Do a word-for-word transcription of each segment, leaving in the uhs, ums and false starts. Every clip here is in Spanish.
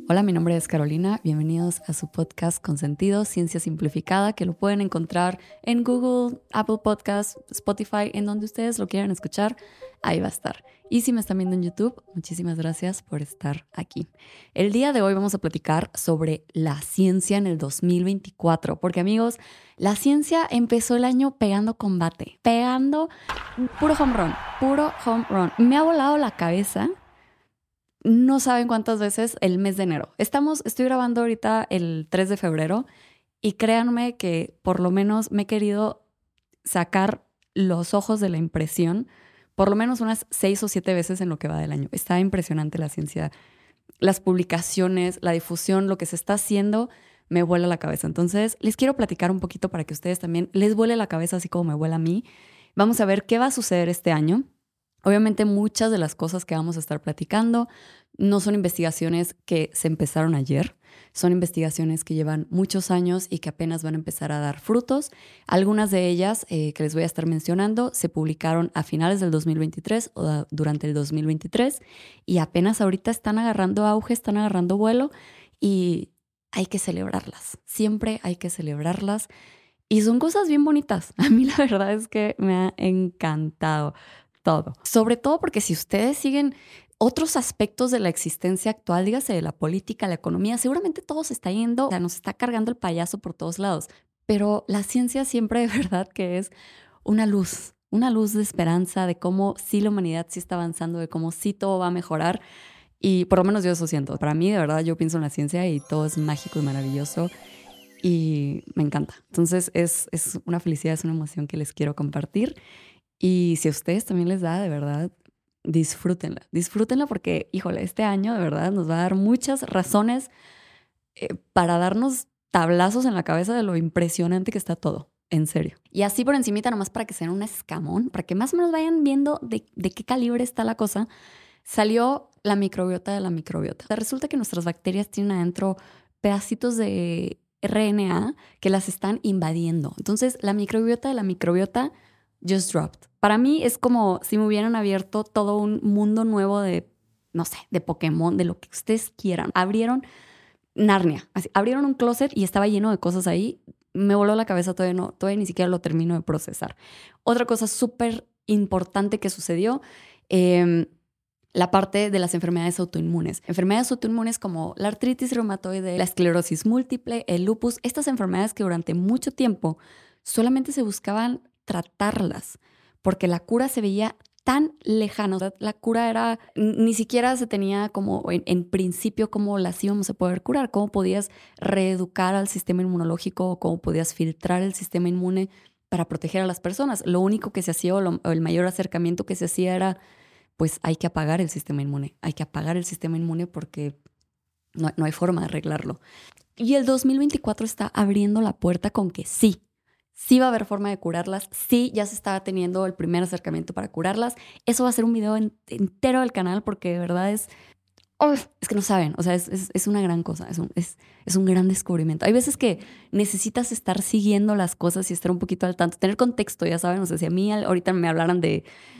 Hola, mi nombre es Carolina, bienvenidos a su podcast Consentido, Ciencia Simplificada, que lo pueden encontrar en Google, Apple Podcasts, Spotify, en donde ustedes lo quieran escuchar, ahí va a estar. Y si me están viendo en YouTube, muchísimas gracias por estar aquí. El día de hoy vamos a platicar sobre la ciencia en el dos mil veinticuatro, porque amigos, la ciencia empezó el año pegando combate, pegando puro home run, puro home run. Me ha volado la cabeza. No saben cuántas veces el mes de enero. Estamos, estoy grabando ahorita el tres de febrero y créanme que por lo menos me he querido sacar los ojos de la impresión por lo menos unas seis o siete veces en lo que va del año. Está impresionante la ciencia, las publicaciones, la difusión, lo que se está haciendo me vuela la cabeza. Entonces les quiero platicar un poquito para que ustedes también les vuele la cabeza así como me vuela a mí. Vamos a ver qué va a suceder este año. Obviamente muchas de las cosas que vamos a estar platicando no son investigaciones que se empezaron ayer, son investigaciones que llevan muchos años y que apenas van a empezar a dar frutos. Algunas de ellas eh, que les voy a estar mencionando se publicaron a finales del dos mil veintitrés o a, durante el dos mil veintitrés y apenas ahorita están agarrando auge, están agarrando vuelo y hay que celebrarlas. Siempre hay que celebrarlas y son cosas bien bonitas. A mí la verdad es que me ha encantado todo. Sobre todo porque si ustedes siguen otros aspectos de la existencia actual, dígase de la política, la economía, seguramente todo se está yendo, o sea, nos está cargando el payaso por todos lados. Pero la ciencia siempre de verdad que es una luz, una luz de esperanza de cómo sí la humanidad sí está avanzando, de cómo sí todo va a mejorar. Y por lo menos yo eso siento. Para mí, de verdad, yo pienso en la ciencia y todo es mágico y maravilloso. Y me encanta. Entonces es, es una felicidad, es una emoción que les quiero compartir. Y si a ustedes también les da, de verdad, disfrútenla. Disfrútenla porque, híjole, este año de verdad nos va a dar muchas razones eh, para darnos tablazos en la cabeza de lo impresionante que está todo. En serio. Y así por encimita, nomás para que sean un escamón, para que más o menos vayan viendo de, de qué calibre está la cosa, salió la microbiota de la microbiota. Resulta que nuestras bacterias tienen adentro pedacitos de R N A que las están invadiendo. Entonces, la microbiota de la microbiota just dropped. Para mí es como si me hubieran abierto todo un mundo nuevo de, no sé, de Pokémon, de lo que ustedes quieran. Abrieron Narnia, así, abrieron un closet y estaba lleno de cosas ahí. Me voló la cabeza, todavía, no, todavía ni siquiera lo termino de procesar. Otra cosa súper importante que sucedió, eh, la parte de las enfermedades autoinmunes. Enfermedades autoinmunes como la artritis reumatoide, la esclerosis múltiple, el lupus, estas enfermedades que durante mucho tiempo solamente se buscaban tratarlas, porque la cura se veía tan lejana. O sea, la cura era, ni siquiera se tenía como en, en principio cómo las íbamos a poder curar, cómo podías reeducar al sistema inmunológico o cómo podías filtrar el sistema inmune para proteger a las personas. Lo único que se hacía o, lo, o el mayor acercamiento que se hacía era, pues hay que apagar el sistema inmune, hay que apagar el sistema inmune porque no, no hay forma de arreglarlo. Y el dos mil veinticuatro está abriendo la puerta con que sí, sí va a haber forma de curarlas, sí ya se está teniendo el primer acercamiento para curarlas. Eso va a ser un video en, entero del canal porque de verdad es, oh, es que no saben, o sea, es, es, es una gran cosa, es un, es, es un gran descubrimiento. Hay veces que necesitas estar siguiendo las cosas y estar un poquito al tanto, tener contexto, ya saben, o sea, si a mí ahorita me hablaran de,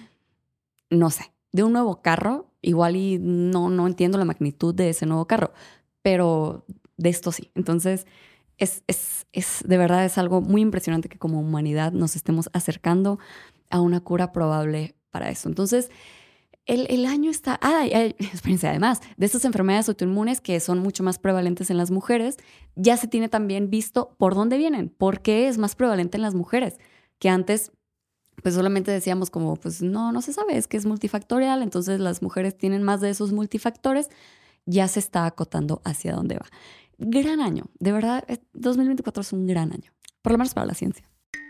no sé, de un nuevo carro, igual y no, no entiendo la magnitud de ese nuevo carro, pero de esto sí. Entonces, Es, es, es, de verdad es algo muy impresionante que como humanidad nos estemos acercando a una cura probable para eso. Entonces, el, el año está... Ah, espérense, además de estas enfermedades autoinmunes que son mucho más prevalentes en las mujeres, ya se tiene también visto por dónde vienen, por qué es más prevalente en las mujeres, que antes pues solamente decíamos como, pues no, no se sabe, es que es multifactorial, entonces las mujeres tienen más de esos multifactores, ya se está acotando hacia dónde va. Gran año, de verdad, dos mil veinticuatro es un gran año, por lo menos para la ciencia.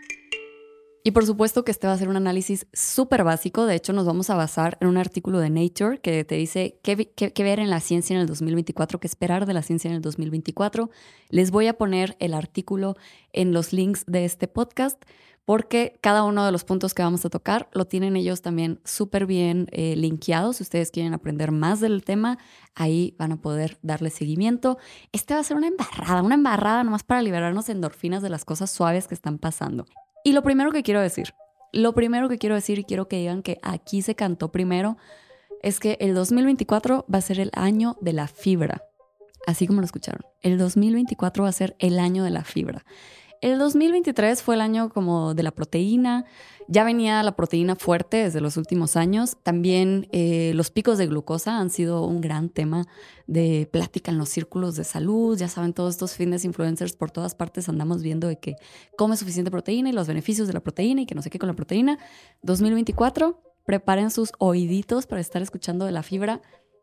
Y por supuesto que este va a ser un análisis súper básico. De hecho, nos vamos a basar en un artículo de Nature que te dice qué, qué, qué ver en la ciencia en el dos mil veinticuatro, qué esperar de la ciencia en el dos mil veinticuatro. Les voy a poner el artículo en los links de este podcast porque cada uno de los puntos que vamos a tocar lo tienen ellos también súper bien eh, linkeados. Si ustedes quieren aprender más del tema, ahí van a poder darle seguimiento. Este va a ser una embarrada, una embarrada nomás para liberarnos endorfinas de las cosas suaves que están pasando. Y lo primero que quiero decir, lo primero que quiero decir y quiero que digan que aquí se cantó primero, es que el dos mil veinticuatro va a ser el año de la fibra. así como lo escucharon. El dos mil veinticuatro va a ser el año de la fibra. El dos mil veintitrés fue el año como de la proteína. Ya venía la proteína fuerte desde los últimos años. También eh, los picos de glucosa han sido un gran tema de plática en los círculos de salud. Ya saben, todos estos fitness influencers por todas partes andamos viendo de que come suficiente proteína y los beneficios de la proteína y que no sé qué con la proteína. dos mil veinticuatro, preparen sus oíditos para estar escuchando de la fibra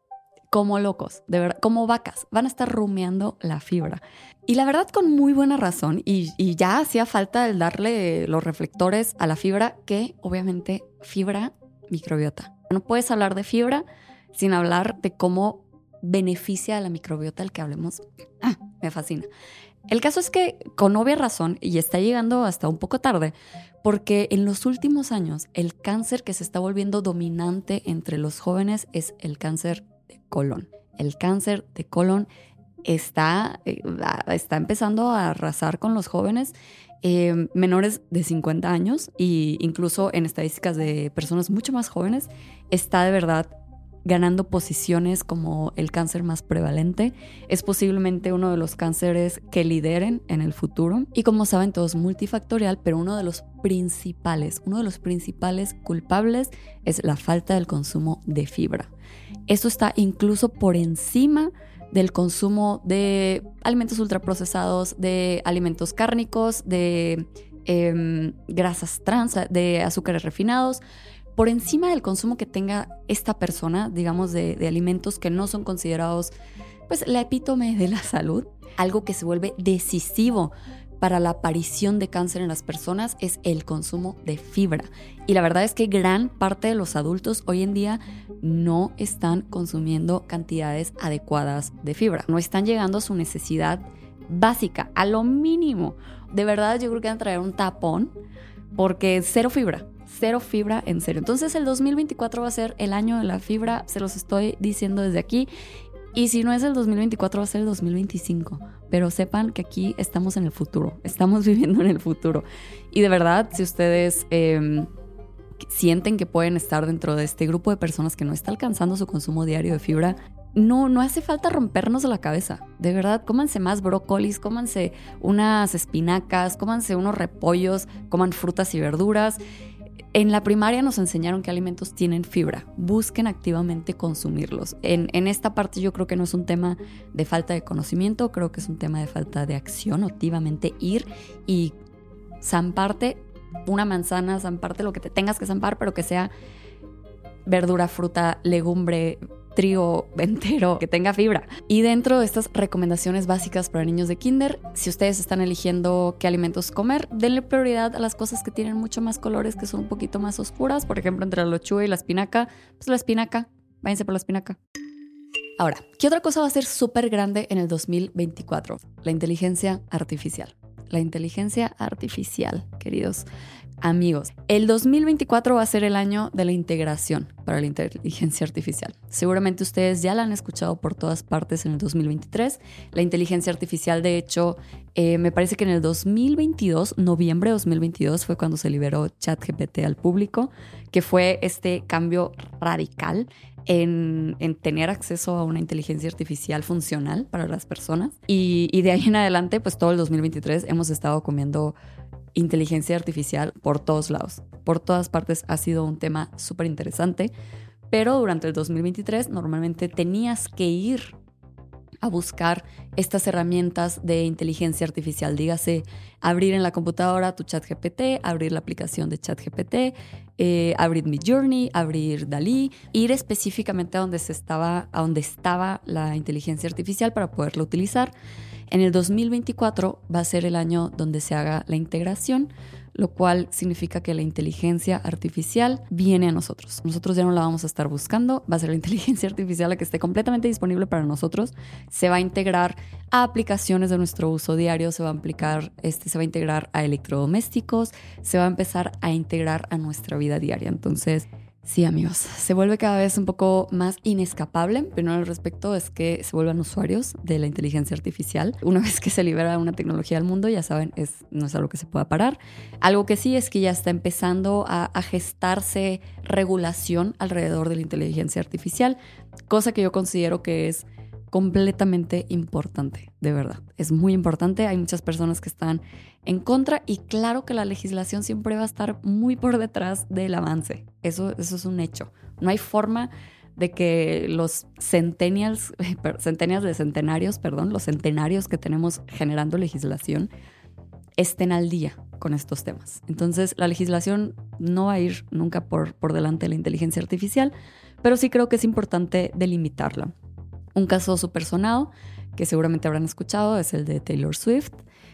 como locos, de verdad, como vacas. Van a estar rumiando la fibra. Y la verdad con muy buena razón, y, y ya hacía falta el darle los reflectores a la fibra, que obviamente fibra microbiota. No puedes hablar de fibra sin hablar de cómo beneficia a la microbiota el que hablemos. Ah, me fascina. El caso es que con obvia razón, y está llegando hasta un poco tarde, porque en los últimos años el cáncer que se está volviendo dominante entre los jóvenes es el cáncer de colon. El cáncer de colon está, eh, está empezando a arrasar con los jóvenes eh, menores de cincuenta años, e incluso en estadísticas de personas mucho más jóvenes está de verdad ganando posiciones como el cáncer más prevalente. Es posiblemente uno de los cánceres que lideren en el futuro. Y como saben, todo es multifactorial, pero uno de los principales, uno de los principales culpables es la falta del consumo de fibra. Esto está incluso por encima del consumo de alimentos ultraprocesados, de alimentos cárnicos, de eh, grasas trans, de azúcares refinados, por encima del consumo que tenga esta persona, digamos, de, de alimentos que no son considerados, pues, la epítome de la salud. Algo que se vuelve decisivo para la aparición de cáncer en las personas es el consumo de fibra. Y la verdad es que gran parte de los adultos hoy en día no están consumiendo cantidades adecuadas de fibra. No están llegando a su necesidad básica, a lo mínimo. De verdad, yo creo que van a traer un tapón porque cero fibra. Cero fibra, en serio. Entonces el dos mil veinticuatro va a ser el año de la fibra, se los estoy diciendo desde aquí. Y si no es el dos mil veinticuatro, va a ser el dos mil veinticinco. Pero sepan que aquí estamos en el futuro, estamos viviendo en el futuro. Y de verdad, si ustedes eh, sienten que pueden estar dentro de este grupo de personas que no está alcanzando su consumo diario de fibra, no, no hace falta rompernos la cabeza. De verdad, cómanse más brócolis, cómanse unas espinacas, cómanse unos repollos, coman frutas y verduras. En la primaria nos enseñaron qué alimentos tienen fibra. Busquen activamente consumirlos. En, en esta parte yo creo que no es un tema de falta de conocimiento, creo que es un tema de falta de acción. Activamente ir y zamparte una manzana, zamparte lo que te tengas que zampar, pero que sea verdura, fruta, legumbre, trigo entero, que tenga fibra. Y dentro de estas recomendaciones básicas para niños de kinder, si ustedes están eligiendo qué alimentos comer, denle prioridad a las cosas que tienen mucho más colores, que son un poquito más oscuras. Por ejemplo, entre la lechuga y la espinaca, pues la espinaca, váyanse por la espinaca. Ahora, ¿qué otra cosa va a ser súper grande en el dos mil veinticuatro? La inteligencia artificial. La inteligencia artificial, queridos amigos. El dos mil veinticuatro va a ser el año de la integración para la inteligencia artificial. Seguramente ustedes ya la han escuchado por todas partes en el dos mil veintitrés. La inteligencia artificial, de hecho, eh, me parece que en el dos mil veintidós, noviembre de dos mil veintidós, fue cuando se liberó ChatGPT al público, que fue este cambio radical En, en tener acceso a una inteligencia artificial funcional para las personas. Y, y de ahí en adelante, pues todo el dos mil veintitrés hemos estado comiendo inteligencia artificial por todos lados. Por todas partes ha sido un tema súper interesante, pero durante el dos mil veintitrés normalmente tenías que ir a buscar estas herramientas de inteligencia artificial. Dígase, abrir en la computadora tu ChatGPT, abrir la aplicación de ChatGPT, eh, abrir Midjourney, abrir Dalí, ir específicamente a donde, se estaba, a donde estaba la inteligencia artificial para poderla utilizar. En el dos mil veinticuatro va a ser el año donde se haga la integración, lo cual significa que la inteligencia artificial viene a nosotros. Nosotros ya no la vamos a estar buscando, va a ser la inteligencia artificial la que esté completamente disponible para nosotros. Se va a integrar a aplicaciones de nuestro uso diario, se va a aplicar, este, se va a integrar a electrodomésticos, se va a empezar a integrar a nuestra vida diaria. Entonces, sí, amigos, se vuelve cada vez un poco más inescapable. Primero al respecto es que se vuelvan usuarios de la inteligencia artificial. Una vez que se libera una tecnología al mundo, ya saben, es, no es algo que se pueda parar. Algo que sí es que ya está empezando a, a gestarse regulación alrededor de la inteligencia artificial, cosa que yo considero que es completamente importante, de verdad. Es muy importante. Hay muchas personas que están en contra y claro que la legislación siempre va a estar muy por detrás del avance. Eso, eso es un hecho. No hay forma de que los centennials, centennials de centenarios, perdón, los centenarios que tenemos generando legislación estén al día con estos temas. Entonces, la legislación no va a ir nunca por, por delante de la inteligencia artificial, pero sí creo que es importante delimitarla. Un caso súper sonado, que seguramente habrán escuchado, es el de Taylor Swift,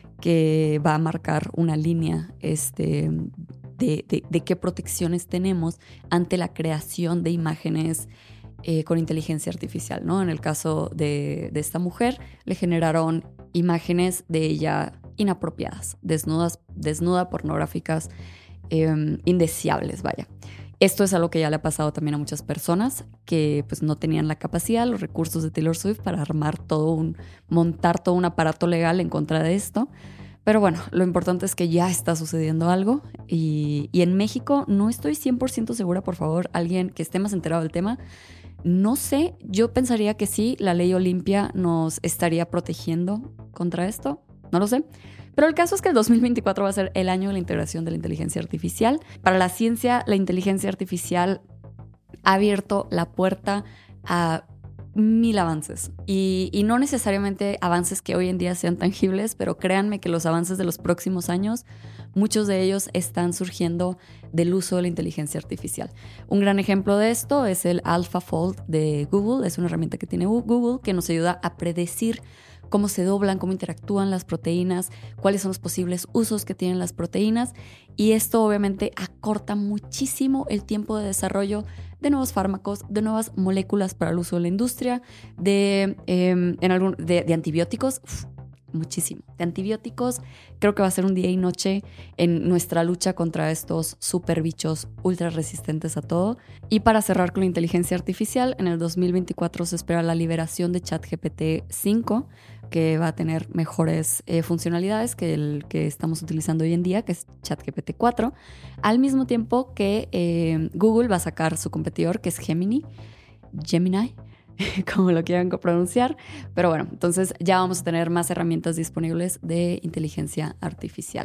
que va a marcar una línea este, de, de, de qué protecciones tenemos ante la creación de imágenes eh, con inteligencia artificial, ¿no? En el caso de, de esta mujer, le generaron imágenes de ella inapropiadas, desnudas, desnuda, pornográficas, eh, indeseables, vaya. Esto es algo que ya le ha pasado también a muchas personas que pues, no tenían la capacidad, los recursos de Taylor Swift para armar todo un, montar todo un aparato legal en contra de esto. Pero bueno, lo importante es que ya está sucediendo algo y, y en México no estoy cien por ciento segura, por favor, alguien que esté más enterado del tema. No sé, yo pensaría que sí, la ley Olimpia nos estaría protegiendo contra esto, no lo sé. Pero el caso es que el dos mil veinticuatro va a ser el año de la integración de la inteligencia artificial. Para la ciencia, la inteligencia artificial ha abierto la puerta a mil avances. Y, y no necesariamente avances que hoy en día sean tangibles, pero créanme que los avances de los próximos años, muchos de ellos están surgiendo del uso de la inteligencia artificial. Un gran ejemplo de esto es el AlphaFold de Google. Es una herramienta que tiene Google que nos ayuda a predecir cómo se doblan, cómo interactúan las proteínas, cuáles son los posibles usos que tienen las proteínas. Y esto obviamente acorta muchísimo el tiempo de desarrollo de nuevos fármacos, de nuevas moléculas para el uso de la industria, de, eh, en algún, de, de antibióticos. Uf, muchísimo. De antibióticos, creo que va a ser un día y noche en nuestra lucha contra estos super bichos ultra resistentes a todo. Y para cerrar con la inteligencia artificial, en el dos mil veinticuatro se espera la liberación de ChatGPT cinco, que va a tener mejores eh, funcionalidades que el que estamos utilizando hoy en día, que es ChatGPT cuatro, al mismo tiempo que eh, Google va a sacar su competidor, que es Gemini, Gemini, como lo quieran pronunciar. Pero bueno, entonces ya vamos a tener más herramientas disponibles de inteligencia artificial.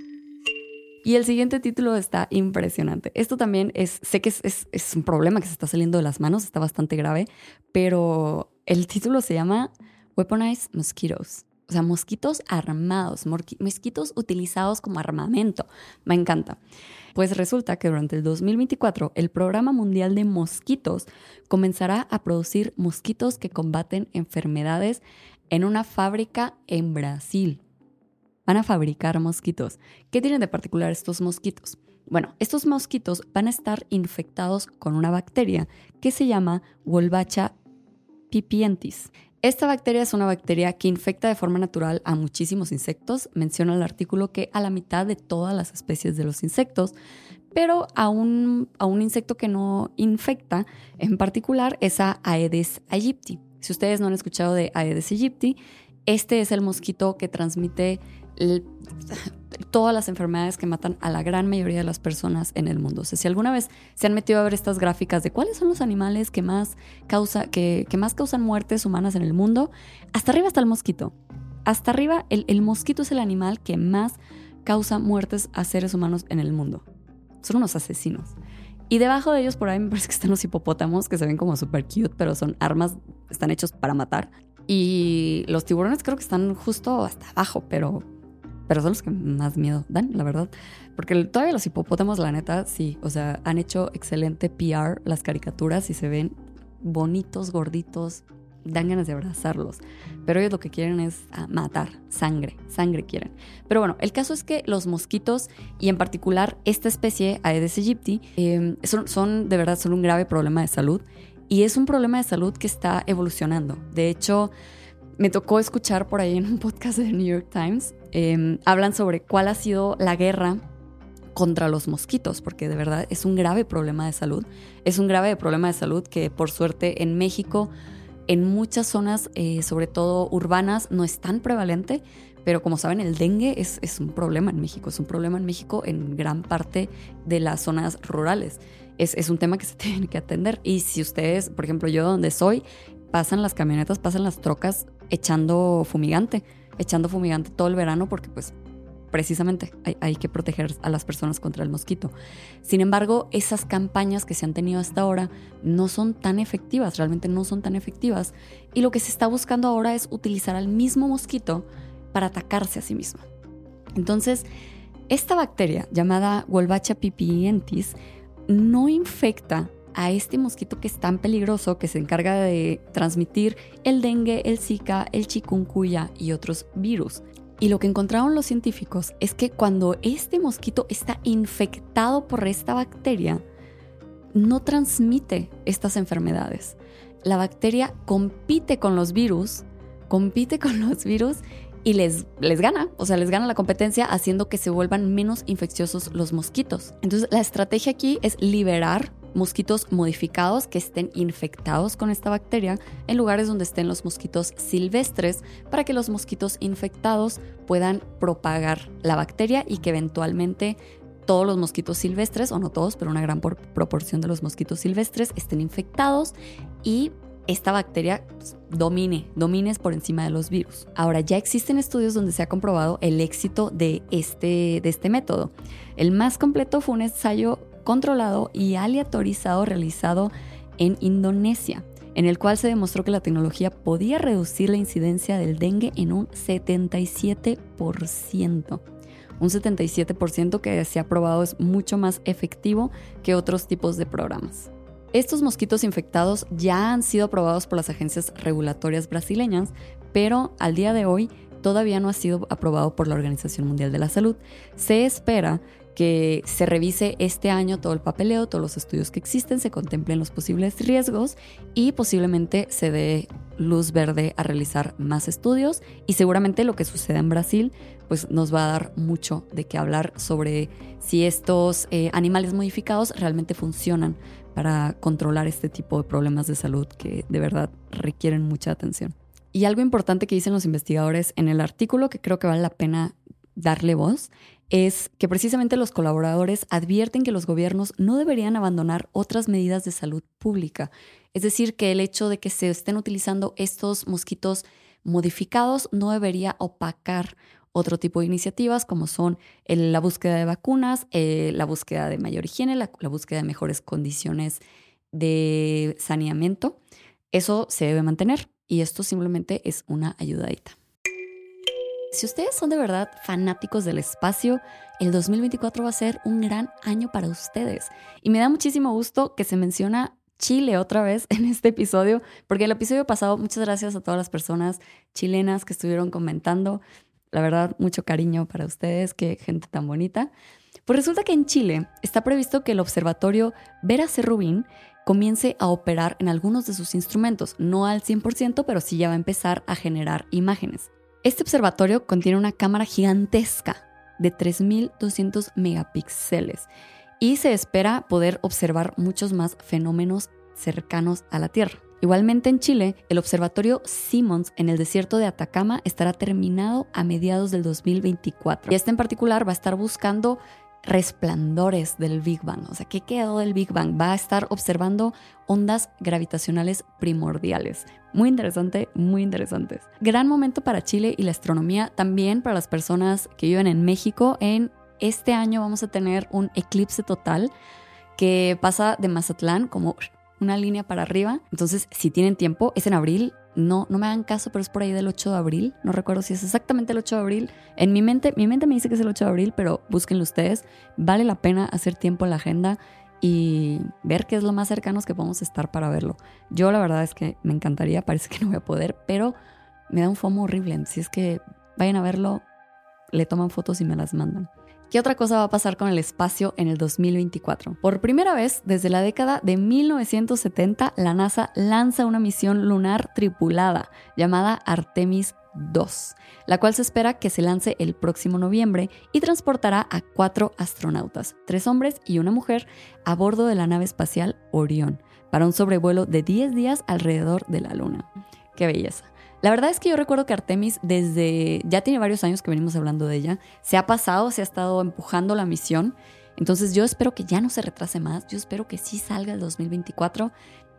Y el siguiente título está impresionante. Esto también es, sé que es, es, es un problema que se está saliendo de las manos, está bastante grave, pero el título se llama Weaponized Mosquitoes. O sea, mosquitos armados, mosquitos utilizados como armamento. Me encanta. Pues resulta que durante el dos mil veinticuatro el Programa Mundial de Mosquitos comenzará a producir mosquitos que combaten enfermedades en una fábrica en Brasil. Van a fabricar mosquitos. ¿Qué tienen de particular estos mosquitos? Bueno, estos mosquitos van a estar infectados con una bacteria que se llama Wolbachia pipientis. Esta bacteria es una bacteria que infecta de forma natural a muchísimos insectos. Menciona el artículo que a la mitad de todas las especies de los insectos, pero a un, a un insecto que no infecta en particular es a Aedes aegypti. Si ustedes no han escuchado de Aedes aegypti, este es el mosquito que transmite el, todas las enfermedades que matan a la gran mayoría de las personas en el mundo. O sea, si alguna vez se han metido a ver estas gráficas de cuáles son los animales que más, causa, que, que más causan muertes humanas en el mundo, hasta arriba está el mosquito. Hasta arriba el, el mosquito es el animal que más causa muertes a seres humanos en el mundo. Son unos asesinos. Y debajo de ellos por ahí me parece que están los hipopótamos, que se ven como súper cute, pero son armas, están hechos para matar. Y los tiburones creo que están justo hasta abajo, pero... pero son los que más miedo dan, la verdad. Porque todavía los hipopótamos, la neta, sí. O sea, han hecho excelente P R las caricaturas y se ven bonitos, gorditos. Dan ganas de abrazarlos. Pero ellos lo que quieren es ah, matar. Sangre. Sangre quieren. Pero bueno, el caso es que los mosquitos, y en particular esta especie, Aedes aegypti, eh, son, son de verdad son un grave problema de salud. Y es un problema de salud que está evolucionando. De hecho... me tocó escuchar por ahí en un podcast de New York Times, eh, hablan sobre cuál ha sido la guerra contra los mosquitos, porque de verdad es un grave problema de salud. Es un grave problema de salud que por suerte en México, en muchas zonas, eh, sobre todo urbanas, no es tan prevalente, pero como saben el dengue es, es un problema en México, es un problema en México en gran parte de las zonas rurales. Es, es un tema que se tiene que atender y si ustedes, por ejemplo yo donde soy, pasan las camionetas, pasan las trocas echando fumigante, echando fumigante todo el verano porque pues precisamente hay, hay que proteger a las personas contra el mosquito. Sin embargo, esas campañas que se han tenido hasta ahora no son tan efectivas, realmente no son tan efectivas. Y lo que se está buscando ahora es utilizar al mismo mosquito para atacarse a sí mismo. Entonces, esta bacteria llamada Wolbachia pipientis no infecta a este mosquito que es tan peligroso, que se encarga de transmitir el dengue, el zika, el chikungunya y otros virus. Y lo que encontraron los científicos es que cuando este mosquito está infectado por esta bacteria, no transmite estas enfermedades. La bacteria compite con los virus, compite con los virus y les, les gana, o sea, les gana la competencia haciendo que se vuelvan menos infecciosos los mosquitos. Entonces, la estrategia aquí es liberar mosquitos modificados que estén infectados con esta bacteria en lugares donde estén los mosquitos silvestres para que los mosquitos infectados puedan propagar la bacteria y que eventualmente todos los mosquitos silvestres, o no todos, pero una gran por- proporción de los mosquitos silvestres estén infectados y esta bacteria pues, domine, domine por encima de los virus. Ahora, ya existen estudios donde se ha comprobado el éxito de este, de este método. El más completo fue un ensayo controlado y aleatorizado realizado en Indonesia, en el cual se demostró que la tecnología podía reducir la incidencia del dengue en un setenta y siete por ciento. Un setenta y siete por ciento que se ha probado es mucho más efectivo que otros tipos de programas. Estos mosquitos infectados ya han sido aprobados por las agencias regulatorias brasileñas, pero al día de hoy todavía no ha sido aprobado por la Organización Mundial de la Salud. Se espera que se revise este año todo el papeleo, todos los estudios que existen, se contemplen los posibles riesgos y posiblemente se dé luz verde a realizar más estudios, y seguramente lo que suceda en Brasil pues nos va a dar mucho de qué hablar sobre si estos eh, animales modificados realmente funcionan para controlar este tipo de problemas de salud que de verdad requieren mucha atención. Y algo importante que dicen los investigadores en el artículo, que creo que vale la pena darle voz, es que precisamente los colaboradores advierten que los gobiernos no deberían abandonar otras medidas de salud pública. Es decir, que el hecho de que se estén utilizando estos mosquitos modificados no debería opacar otro tipo de iniciativas como son el, la búsqueda de vacunas, eh, la búsqueda de mayor higiene, la, la búsqueda de mejores condiciones de saneamiento. Eso se debe mantener y esto simplemente es una ayudadita. Si ustedes son de verdad fanáticos del espacio, el dos mil veinticuatro va a ser un gran año para ustedes. Y me da muchísimo gusto que se menciona Chile otra vez en este episodio, porque el episodio pasado, muchas gracias a todas las personas chilenas que estuvieron comentando. La verdad, mucho cariño para ustedes, qué gente tan bonita. Pues resulta que en Chile está previsto que el observatorio Vera C. Rubin comience a operar en algunos de sus instrumentos. No al cien por ciento, pero sí ya va a empezar a generar imágenes. Este observatorio contiene una cámara gigantesca de tres mil doscientos megapíxeles y se espera poder observar muchos más fenómenos cercanos a la Tierra. Igualmente en Chile, el observatorio Simons en el desierto de Atacama estará terminado a mediados del dos mil veinticuatro. Y este en particular va a estar buscando resplandores del Big Bang. O sea, ¿qué quedó del Big Bang? Va a estar observando ondas gravitacionales primordiales. Muy interesante, muy interesantes. Gran momento para Chile y la astronomía, también para las personas que viven en México. En este año vamos a tener un eclipse total que pasa de Mazatlán como una línea para arriba. Entonces, si tienen tiempo, es en abril. No, no me hagan caso, pero es por ahí del ocho de abril. No recuerdo si es exactamente el ocho de abril. En mi mente, mi mente me dice que es el ocho de abril, pero búsquenlo ustedes. Vale la pena hacer tiempo en la agenda y ver qué es lo más cercanos que podemos estar para verlo. Yo la verdad es que me encantaría, parece que no voy a poder, pero me da un FOMO horrible. Si es que vayan a verlo, le toman fotos y me las mandan. ¿Qué otra cosa va a pasar con el espacio en el dos mil veinticuatro? Por primera vez desde la década de mil novecientos setenta, la NASA lanza una misión lunar tripulada llamada Artemis dos, la cual se espera que se lance el próximo noviembre y transportará a cuatro astronautas, tres hombres y una mujer, a bordo de la nave espacial Orión, para un sobrevuelo de diez días alrededor de la Luna. ¡Qué belleza! La verdad es que yo recuerdo que Artemis desde, ya tiene varios años que venimos hablando de ella, se ha pasado, se ha estado empujando la misión, entonces yo espero que ya no se retrase más, yo espero que sí salga el dos mil veinticuatro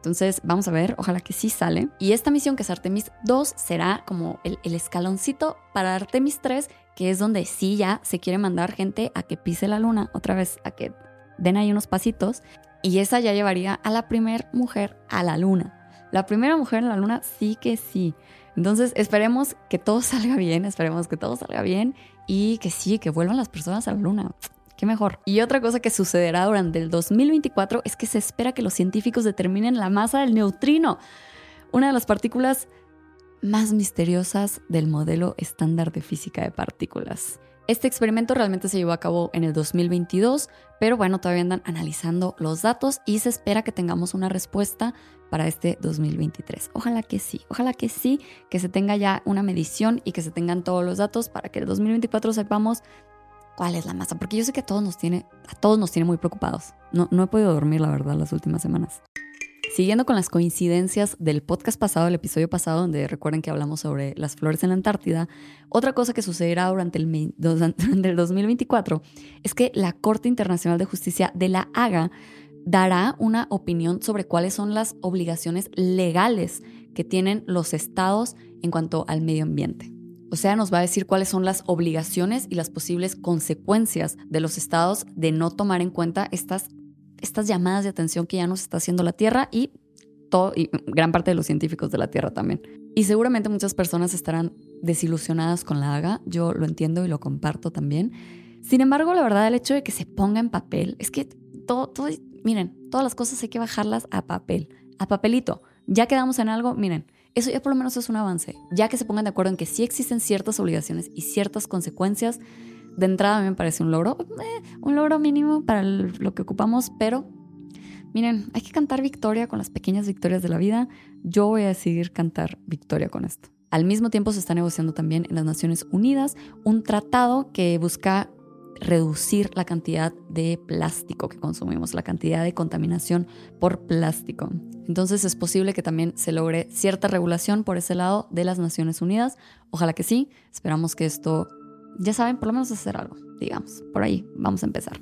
Entonces vamos a ver, ojalá que sí sale. Y esta misión, que es Artemis dos, será como el, el escaloncito para Artemis tres, que es donde sí ya se quiere mandar gente a que pise la luna otra vez, a que den ahí unos pasitos. Y esa ya llevaría a la primera mujer a la luna. La primera mujer en la luna sí que sí. Entonces esperemos que todo salga bien, esperemos que todo salga bien y que sí, que vuelvan las personas a la luna. Qué mejor. Y otra cosa que sucederá durante el dos mil veinticuatro es que se espera que los científicos determinen la masa del neutrino, una de las partículas más misteriosas del modelo estándar de física de partículas. Este experimento realmente se llevó a cabo en el dos mil veintidós, pero bueno, todavía andan analizando los datos y se espera que tengamos una respuesta para este dos mil veintitrés. Ojalá que sí, ojalá que sí, que se tenga ya una medición y que se tengan todos los datos para que el dos mil veinticuatro sepamos cuál es la masa, porque yo sé que a todos nos tiene, a todos nos tiene muy preocupados. No, no he podido dormir, la verdad, las últimas semanas. Siguiendo con las coincidencias del podcast pasado, el episodio pasado, donde recuerden que hablamos sobre las flores en la Antártida, otra cosa que sucederá durante el, durante el dos mil veinticuatro es que la Corte Internacional de Justicia de La Haga dará una opinión sobre cuáles son las obligaciones legales que tienen los estados en cuanto al medio ambiente. O sea, nos va a decir cuáles son las obligaciones y las posibles consecuencias de los estados de no tomar en cuenta estas, estas llamadas de atención que ya nos está haciendo la Tierra y, todo, y gran parte de los científicos de la Tierra también. Y seguramente muchas personas estarán desilusionadas con la Haga. Yo lo entiendo y lo comparto también. Sin embargo, la verdad, el hecho de que se ponga en papel es que todo, todo, miren, todas las cosas hay que bajarlas a papel, a papelito. Ya quedamos en algo, miren. Eso ya por lo menos es un avance, ya que se pongan de acuerdo en que sí existen ciertas obligaciones y ciertas consecuencias. De entrada a mí me parece un logro, eh, un logro mínimo para el, lo que ocupamos, pero miren, hay que cantar victoria con las pequeñas victorias de la vida. Yo voy a decidir cantar victoria con esto. Al mismo tiempo se está negociando también en las Naciones Unidas un tratado que busca reducir la cantidad de plástico que consumimos, la cantidad de contaminación por plástico. Entonces es posible que también se logre cierta regulación por ese lado de las Naciones Unidas. Ojalá que sí. Esperamos que esto, ya saben, por lo menos hacer algo, digamos. Por ahí vamos a empezar.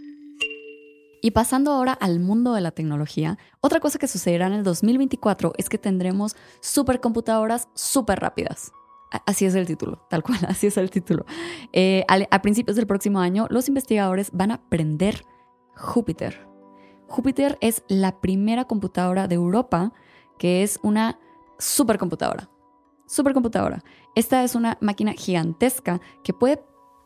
Y pasando ahora al mundo de la tecnología, otra cosa que sucederá en el dos mil veinticuatro es que tendremos supercomputadoras súper rápidas. Así es el título, tal cual, así es el título. Eh, a, a principios del próximo año, los investigadores van a prender Júpiter. Júpiter es la primera computadora de Europa que es una supercomputadora. Supercomputadora. Esta es una máquina gigantesca que puede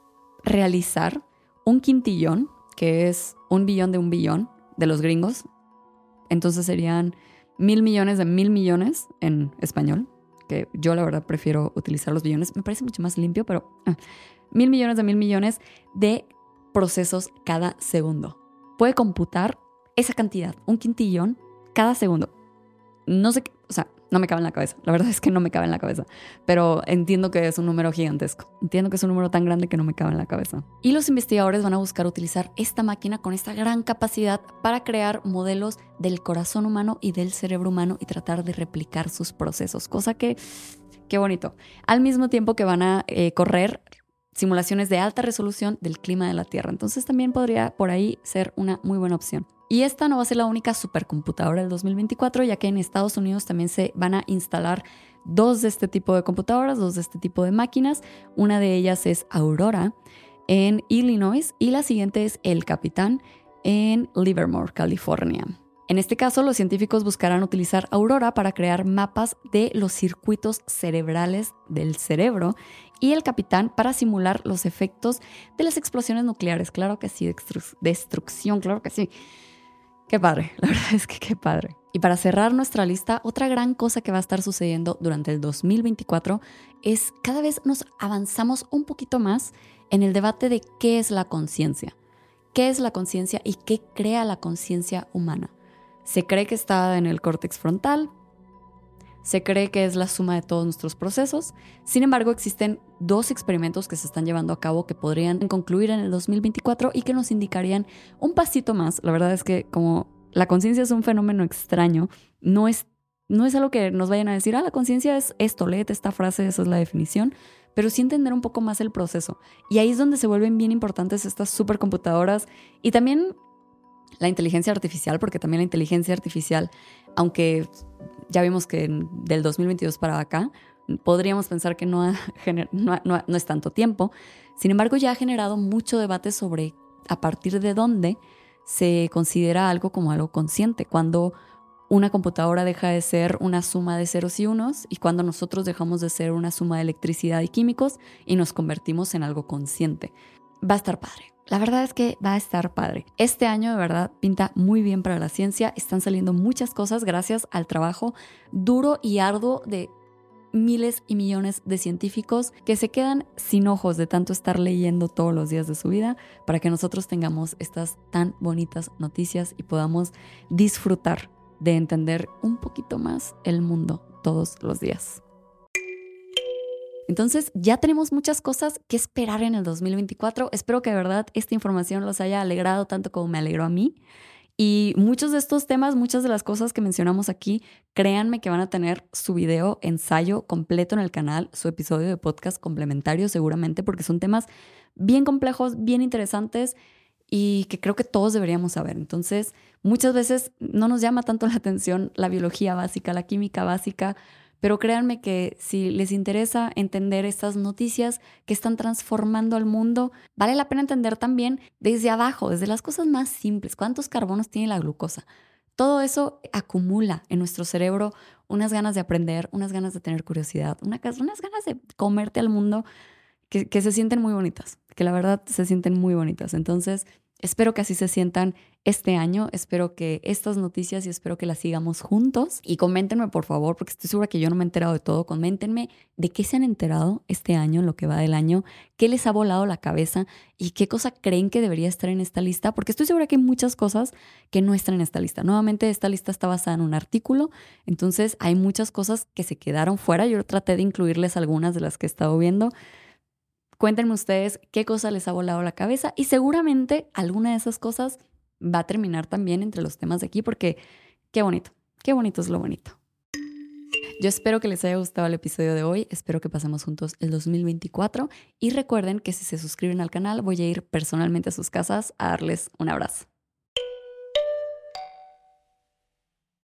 realizar un quintillón, que es un billón de un billón de los gringos. Entonces serían mil millones de mil millones en español, que yo la verdad prefiero utilizar los billones. Me parece mucho más limpio, pero ah, mil millones de mil millones de procesos cada segundo. Puede computar esa cantidad, un quintillón cada segundo. No sé, qué, o sea, no me cabe en la cabeza. La verdad es que no me cabe en la cabeza. Pero entiendo que es un número gigantesco. Entiendo que es un número tan grande que no me cabe en la cabeza. Y los investigadores van a buscar utilizar esta máquina con esta gran capacidad para crear modelos del corazón humano y del cerebro humano y tratar de replicar sus procesos. Cosa que, qué bonito. Al mismo tiempo que van a eh, correr simulaciones de alta resolución del clima de la Tierra. Entonces también podría por ahí ser una muy buena opción. Y esta no va a ser la única supercomputadora del dos mil veinticuatro, ya que en Estados Unidos también se van a instalar dos de este tipo de computadoras, dos de este tipo de máquinas. Una de ellas es Aurora en Illinois y la siguiente es El Capitán en Livermore, California. En este caso, los científicos buscarán utilizar Aurora para crear mapas de los circuitos cerebrales del cerebro y El Capitán para simular los efectos de las explosiones nucleares. Claro que sí, destru- destrucción, claro que sí. Qué padre, la verdad es que qué padre. Y para cerrar nuestra lista, otra gran cosa que va a estar sucediendo durante el dos mil veinticuatro es cada vez nos avanzamos un poquito más en el debate de qué es la conciencia. ¿Qué es la conciencia y qué crea la conciencia humana? Se cree que está en el córtex frontal, se cree que es la suma de todos nuestros procesos. Sin embargo, existen dos experimentos que se están llevando a cabo que podrían concluir en el dos mil veinticuatro y que nos indicarían un pasito más. La verdad es que como la conciencia es un fenómeno extraño, no es, no es algo que nos vayan a decir, ah, la conciencia es esto, léete esta frase, esa es la definición, pero sí entender un poco más el proceso. Y ahí es donde se vuelven bien importantes estas supercomputadoras y también la inteligencia artificial, porque también la inteligencia artificial, aunque ya vimos que del dos mil veintidós para acá, podríamos pensar que no, ha gener- no, ha- no, ha- no es tanto tiempo. Sin embargo, ya ha generado mucho debate sobre a partir de dónde se considera algo como algo consciente, cuando una computadora deja de ser una suma de ceros y unos y cuando nosotros dejamos de ser una suma de electricidad y químicos y nos convertimos en algo consciente. Va a estar padre. La verdad es que va a estar padre. Este año de verdad pinta muy bien para la ciencia. Están saliendo muchas cosas gracias al trabajo duro y arduo de miles y millones de científicos que se quedan sin ojos de tanto estar leyendo todos los días de su vida para que nosotros tengamos estas tan bonitas noticias y podamos disfrutar de entender un poquito más el mundo todos los días. Entonces ya tenemos muchas cosas que esperar en el dos mil veinticuatro. Espero que de verdad esta información los haya alegrado tanto como me alegró a mí. Y muchos de estos temas, muchas de las cosas que mencionamos aquí, créanme que van a tener su video ensayo completo en el canal, su episodio de podcast complementario seguramente, porque son temas bien complejos, bien interesantes y que creo que todos deberíamos saber. Entonces, muchas veces no nos llama tanto la atención la biología básica, la química básica, pero créanme que si les interesa entender estas noticias que están transformando al mundo, vale la pena entender también desde abajo, desde las cosas más simples. ¿Cuántos carbonos tiene la glucosa? Todo eso acumula en nuestro cerebro unas ganas de aprender, unas ganas de tener curiosidad, unas ganas de comerte al mundo que, que se sienten muy bonitas, que la verdad se sienten muy bonitas. Entonces, espero que así se sientan este año, espero que estas noticias y espero que las sigamos juntos. Y coméntenme, por favor, porque estoy segura que yo no me he enterado de todo. Coméntenme de qué se han enterado este año, en lo que va del año, qué les ha volado la cabeza y qué cosa creen que debería estar en esta lista, porque estoy segura que hay muchas cosas que no están en esta lista. Nuevamente, esta lista está basada en un artículo, entonces hay muchas cosas que se quedaron fuera. Yo traté de incluirles algunas de las que he estado viendo. Cuéntenme ustedes qué cosa les ha volado la cabeza y seguramente alguna de esas cosas va a terminar también entre los temas de aquí porque qué bonito, qué bonito es lo bonito. Yo espero que les haya gustado el episodio de hoy, espero que pasemos juntos el dos mil veinticuatro y recuerden que si se suscriben al canal voy a ir personalmente a sus casas a darles un abrazo.